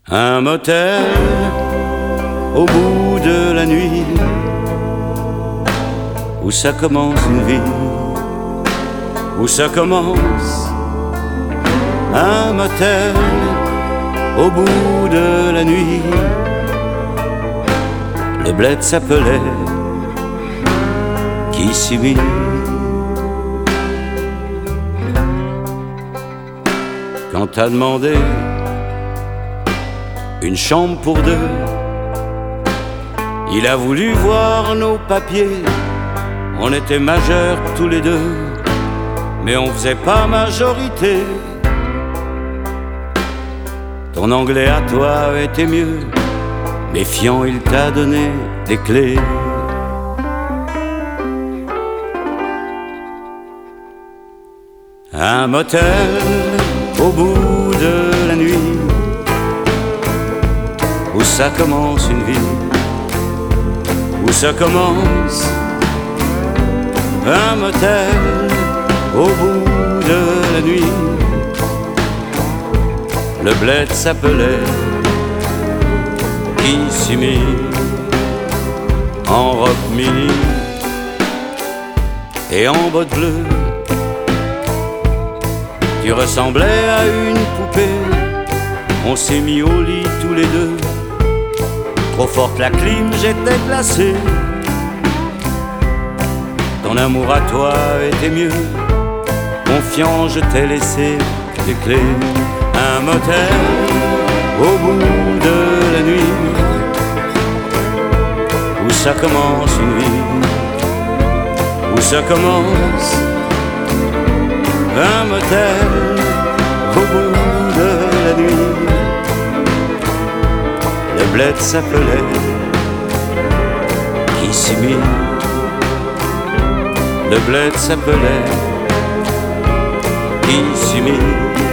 Un motel au bout de la nuit où ça commence une vie, où ça commence. Un motel au bout de la nuit. Le bled s'appelait Kissimmee. Quand t'as demandé une chambre pour deux, il a voulu voir nos papiers. On était majeurs tous les deux, mais on faisait pas majorité. Ton anglais à toi était mieux, méfiant, il t'a donné des clés. Un motel au bout de la nuit où ça commence une vie, où ça commence. Un motel au bout de la nuit. Le bled s'appelait Kissimmee. En robe mini et en bottes bleues, tu ressemblais à une poupée. On s'est mis au lit tous les deux. Trop forte la clim, j'étais glacé. Ton amour à toi était mieux. Confiant, je t'ai laissé des clés. Un motel au bout de la nuit où ça commence une vie, où ça commence. Un motel au bout de la nuit. Le bled s'appelait Kissimmee. Le bled s'appelait Kissimmee.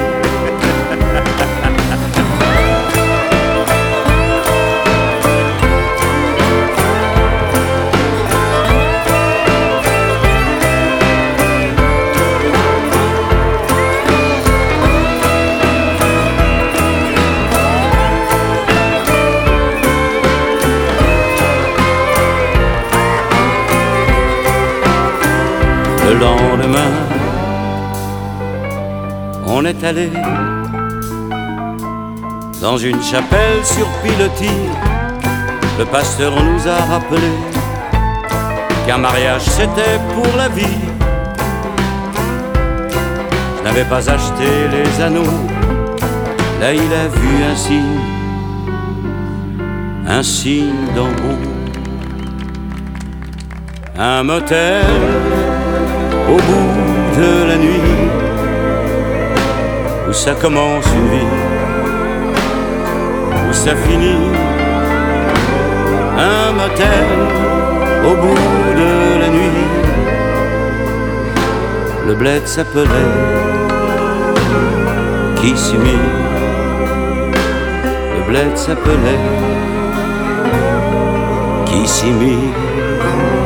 Le lendemain, on est allé dans une chapelle sur pilotis. Le pasteur nous a rappelé qu'un mariage c'était pour la vie. Je n'avais pas acheté les anneaux. Là il a vu un signe d'en haut. Un motel au bout de la nuit où ça commence une vie, où ça finit. Un motel au bout de la nuit. Le bled s'appelait Kissimmee. Le bled s'appelait Kissimmee.